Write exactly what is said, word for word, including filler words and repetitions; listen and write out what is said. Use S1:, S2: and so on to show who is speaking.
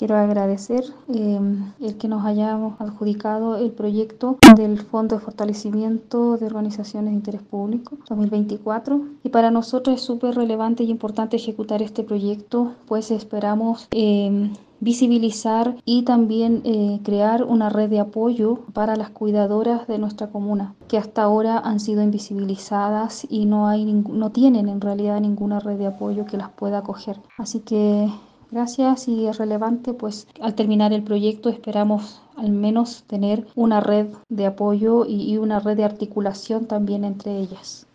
S1: Quiero agradecer eh, el que nos hayamos adjudicado el proyecto del Fondo de Fortalecimiento de Organizaciones de Interés Público dos mil veinticuatro, y para nosotros es súper relevante y importante ejecutar este proyecto, pues esperamos eh, visibilizar y también eh, crear una red de apoyo para las cuidadoras de nuestra comuna, que hasta ahora han sido invisibilizadas y no hay no tienen en realidad ninguna red de apoyo que las pueda acoger. Así que gracias, y es relevante, pues al terminar el proyecto esperamos al menos tener una red de apoyo y, y una red de articulación también entre ellas.